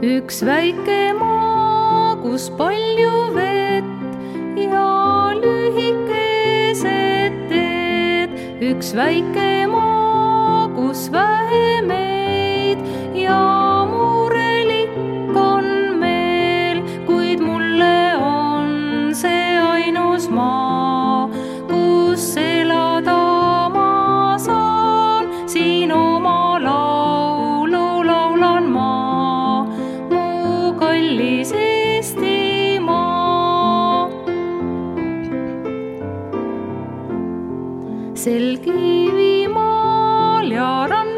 Üks väike maa, kus palju vett ja lühikesed teed. Üks väike maa, kus vähe meid ja murelik on meel, kuid mulle on see ainus maa, kus elada ma saan. Siin oma laulu laulan ma, mu kallis Eestimaa. Sel Kivimaal ja